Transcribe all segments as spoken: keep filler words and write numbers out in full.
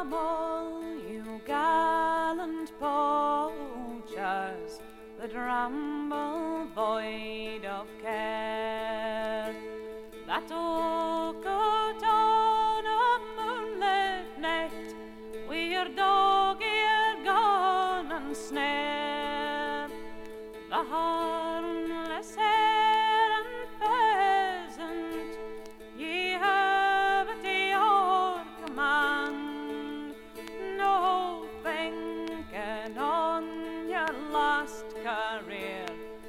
Come all you gallant poachers that ramble void of care, that walk out on a moonlit night wi' your dog ear gun and snare, the harmless hare and pheasant ye have at your command, no thinking on your last career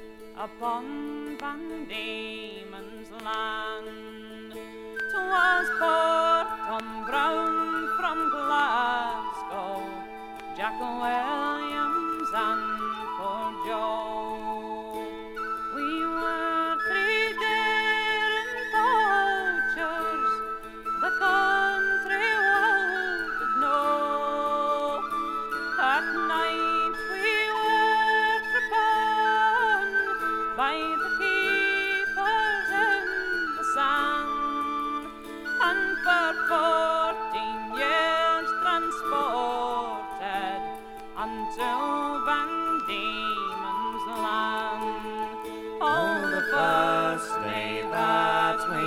upon Van Diemen's land. 'Twas poor Tom Brown from Glasgow, Jack Williams and poor Joe. We were three daring poachers the country world did know. That night we were trepanned by the keepers in the sand, and for fourteen years transported unto Van Diemen's land. Oh, the first day that we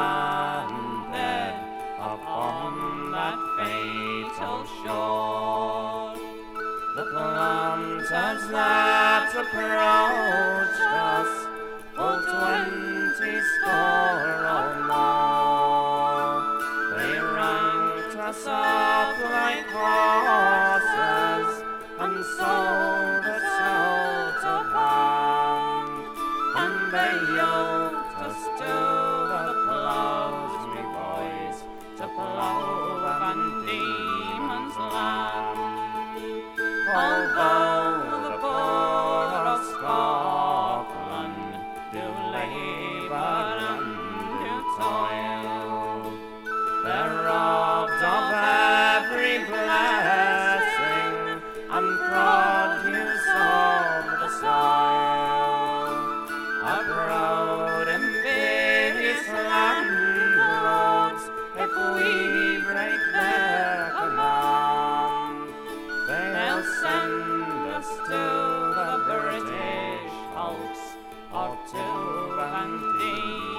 landed upon that fatal shore, the planters that approached us, full twenty score or more, they ranked us up like horses and sold us out of hand, and they yoked us to the ploughs, me boys, to plough Van Diemen's land. Although the poor of Scotland do labour and do toil, they're robbed of every blessing and produce of the soil. Are proud imperious landlords if we break their command. They'll send us to the British House or to Van Diemen's.